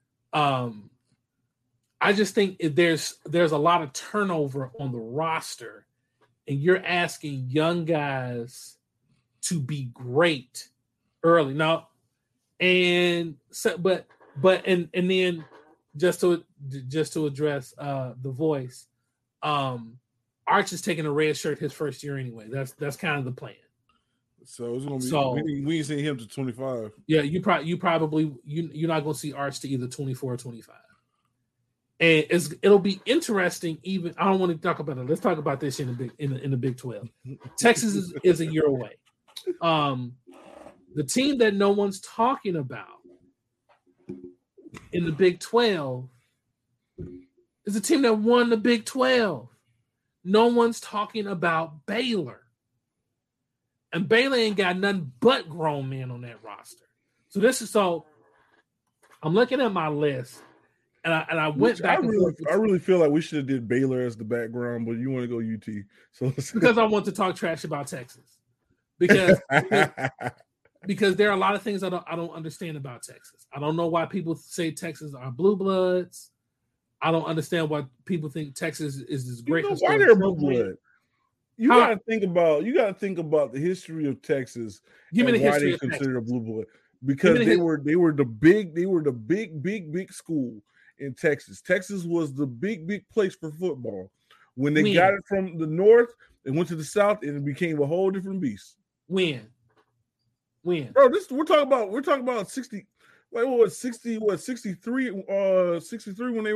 I just think there's a lot of turnover on the roster, and you're asking young guys to be great early now, and so, but then just to address the Voice, Arch is taking a red shirt his first year anyway. That's kind of the plan. So it's gonna be. We ain't seeing him to 25. Yeah, you're not gonna see Arch to either 24 or 25. And it'll be interesting. Even I don't want to talk about it. Let's talk about this in the Big 12. Texas is a year away. The team that no one's talking about in the Big 12 is a team that won the Big 12. No one's talking about Baylor. And Baylor ain't got nothing but grown men on that roster. So I'm looking at my list, and I went back. I really feel like we should have did Baylor as the background, but you want to go UT. So because I want to talk trash about Texas. Because there are a lot of things I don't understand about Texas. I don't know why people say Texas are blue bloods. I don't understand why people think Texas is this great. Why they're blue blood? You gotta think about the history of Texas. Give me the history why they considered a blue blood, because they were the big school in Texas. Texas was the big place for football. When they got it from the north and went to the south, and it became a whole different beast. When? Bro, we're talking about 60. Like what 63 when they were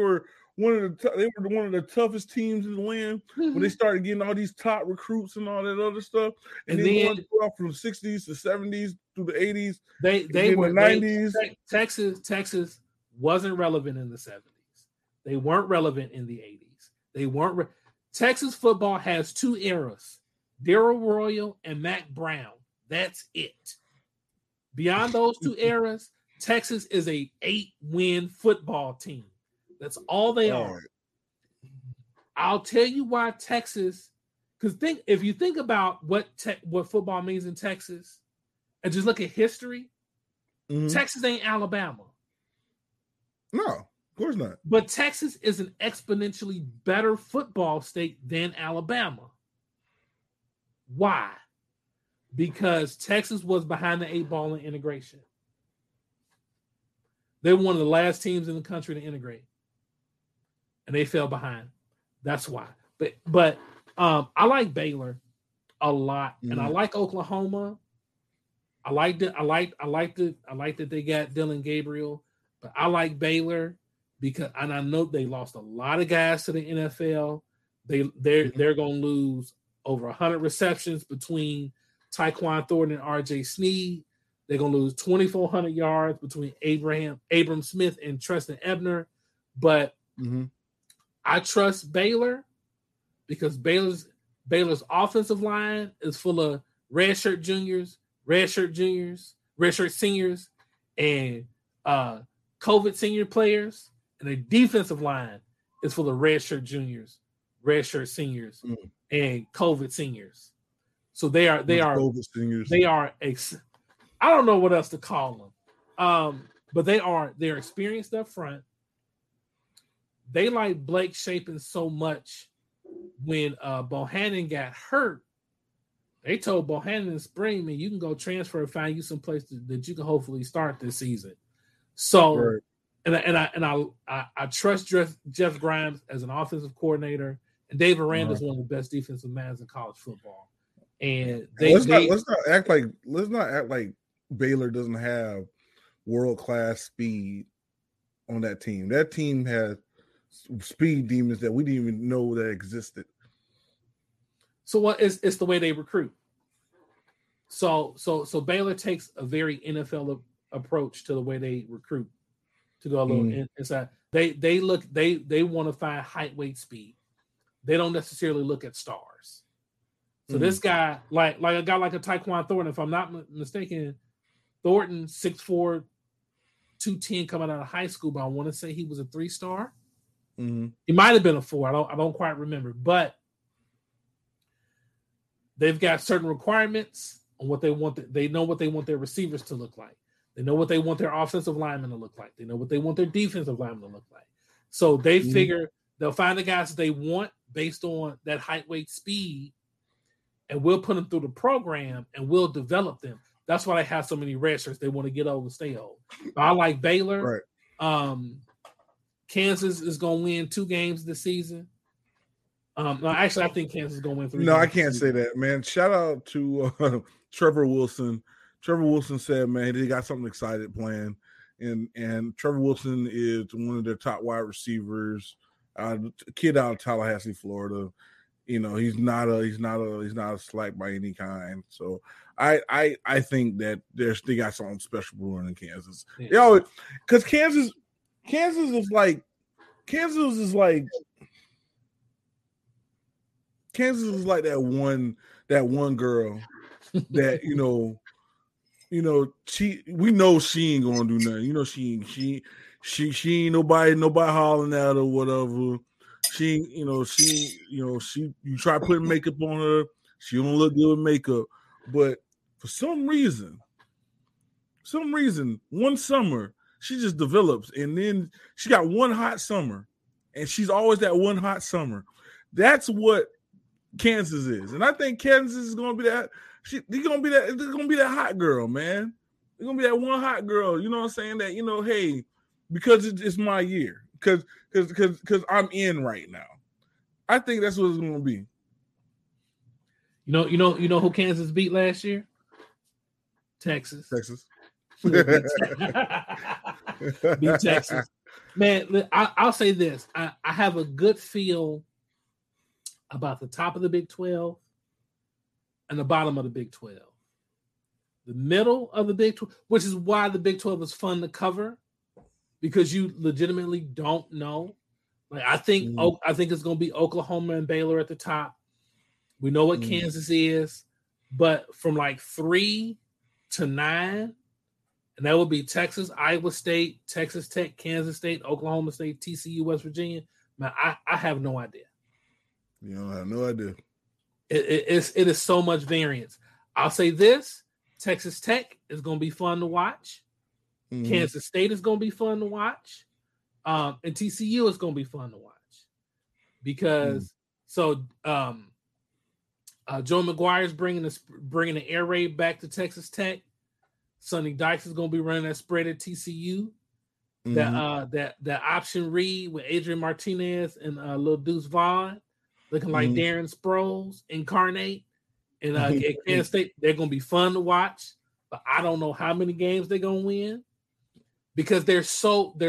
one of the toughest teams in the land when they started getting all these top recruits and all that other stuff. And then going from the 60s to 70s through the 80s. They were in the 90s. Texas wasn't relevant in the 70s. They weren't relevant in the 80s. They weren't. Texas football has two eras: Darrell Royal and Mack Brown. That's it. Beyond those two eras, Texas is a 8-win football team. That's all they are. Right. I'll tell you why Texas. Because if you think about what football means in Texas, and just look at history, Texas ain't Alabama. No, of course not. But Texas is an exponentially better football state than Alabama. Why? Because Texas was behind the 8 ball in integration. They were one of the last teams in the country to integrate, and they fell behind. That's why. But I like Baylor a lot, and I like Oklahoma. I like that they got Dylan Gabriel, but I like Baylor because, and I know they lost a lot of guys to the NFL. They're going to lose over 100 receptions between Tyquan Thornton and R.J. Sneed. They're going to lose 2,400 yards between Abram Smith and Treston Ebner. But I trust Baylor because Baylor's offensive line is full of redshirt seniors, and COVID senior players. And their defensive line is full of redshirt juniors, redshirt seniors, and COVID seniors. So they are COVID seniors. They are I don't know what else to call them. But they're experienced up front. They like Blake Shapen so much. When Bohannon got hurt, they told Bohannon in spring, man, you can go transfer and find you some place that you can hopefully start this season. So, right. and I trust Jeff Grimes as an offensive coordinator, and Dave Aranda is one of the best defensive minds in college football. And let's not act like Baylor doesn't have world-class speed on that team. That team has speed demons that we didn't even know that existed. So what is it's the way they recruit. So Baylor takes a very NFL approach to the way they recruit. To go a little inside, they want to find height, weight, speed. They don't necessarily look at stars. So this guy, like a guy like a Tyquan Thornton, if I'm not mistaken, Thornton 6'4", 210 coming out of high school, but I want to say he was a 3-star. He might have been a 4. I don't quite remember, but they've got certain requirements on what they want. They know what they want their receivers to look like. They know what they want their offensive linemen to look like. They know what they want their defensive linemen to look like. So they figure they'll find the guys that they want based on that height, weight, speed, and we'll put them through the program and we'll develop them. That's why they have so many redshirts. They want to get over and stay old. But I like Baylor. Right. Kansas is going to win 2 games this season. No, actually, I think Kansas is going to win 3 No, games I can't say that, man. Shout out to Trevor Wilson. Trevor Wilson said, man, they got something excited planned. And Trevor Wilson is one of their top wide receivers. Kid out of Tallahassee, Florida. You know, he's not a slight by any kind. So I think that they got something special brewing in Kansas. Yeah. Because Kansas is like that one girl that we know she ain't gonna do nothing. You know, she ain't nobody hollering at her or whatever. You try putting makeup on her, she don't look good with makeup. But for some reason, one summer she just develops, and then she got one hot summer, and she's always that one hot summer. That's what Kansas is, and I think Kansas is gonna be that. They're gonna be that hot girl, man. They're gonna be that one hot girl. You know what I'm saying? That hey, because it's my year. Because I'm in right now. I think that's what it's gonna be. You know who Kansas beat last year? Texas. Texas. Beat Texas. Man, I'll say this. I have a good feel about the top of the Big 12 and the bottom of the Big 12. The middle of the Big 12, which is why the Big 12 is fun to cover, because you legitimately don't know. Like I think it's going to be Oklahoma and Baylor at the top. We know what Kansas is, but from like 3 to 9, and that would be Texas, Iowa State, Texas Tech, Kansas State, Oklahoma State, TCU, West Virginia. Man, I have no idea. You know, I have no idea. It is so much variance. I'll say this: Texas Tech is going to be fun to watch. Kansas State is going to be fun to watch. And TCU is going to be fun to watch because Joe McGuire is bringing the air raid back to Texas Tech. Sonny Dykes is going to be running that spread at TCU. That option read with Adrian Martinez and Lil Deuce Vaughn looking like Darren Sproles incarnate. And at Kansas State, they're going to be fun to watch, but I don't know how many games they're going to win because there's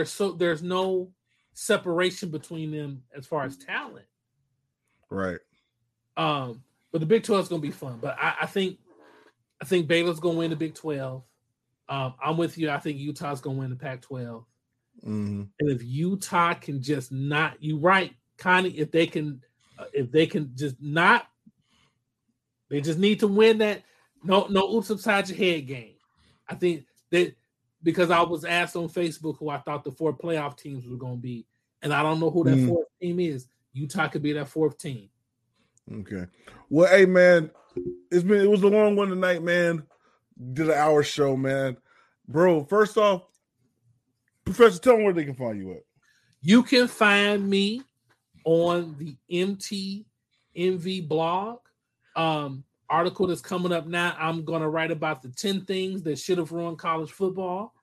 no separation between them as far as talent. Right. But the Big 12 is going to be fun. But I think Baylor's going to win the Big 12. I'm with you. I think Utah's going to win the Pac-12. And if Utah can just not, you right, Connie, if they can just not, they just need to win that no oops upside your head game. I think that because I was asked on Facebook who I thought the 4 playoff teams were going to be, and I don't know who that 4th team is. Utah could be that 4th team. Okay. Well, hey man, it was a long one tonight, man. Did an hour show, man. Bro, first off, Professor, tell them where they can find you at. You can find me on the MTMV blog. Article that's coming up now. I'm going to write about the 10 things that should have ruined college football.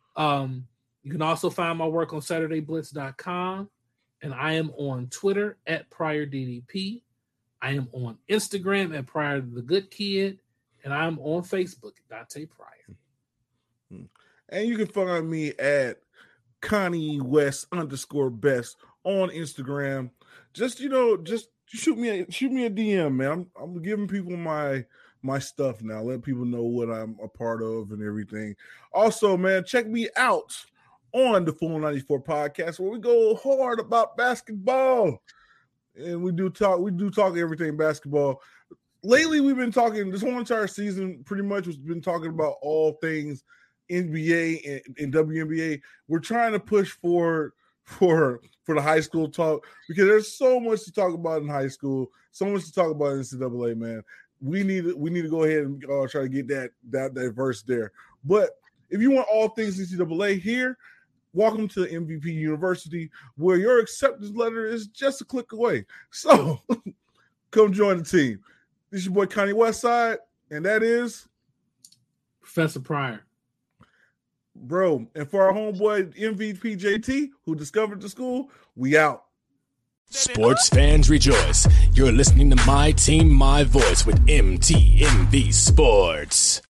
You can also find my work on SaturdayBlitz.com, and I am on Twitter at PriorDDP. I am on Instagram at Prior the Good Kid, and I'm on Facebook at Dante Pryor. And you can find me at Connie West _best on Instagram. Just shoot me a DM, man. I'm giving people my stuff now. Let people know what I'm a part of and everything. Also, man, check me out on the Full 94 podcast where we go hard about basketball. And we do talk everything basketball. Lately, we've been talking this whole entire season. Pretty much, we've been talking about all things NBA and WNBA. We're trying to push for the high school talk because there's so much to talk about in high school, so much to talk about in NCAA. Man, we need to go ahead and try to get that diverse there. But if you want all things NCAA here, welcome to MVP University, where your acceptance letter is just a click away. So come join the team. This is your boy Connie Westside, and that is Professor Pryor. Bro, and for our homeboy MVP JT, who discovered the school, we out. Sports fans rejoice. You're listening to My Team, My Voice with MTMV Sports.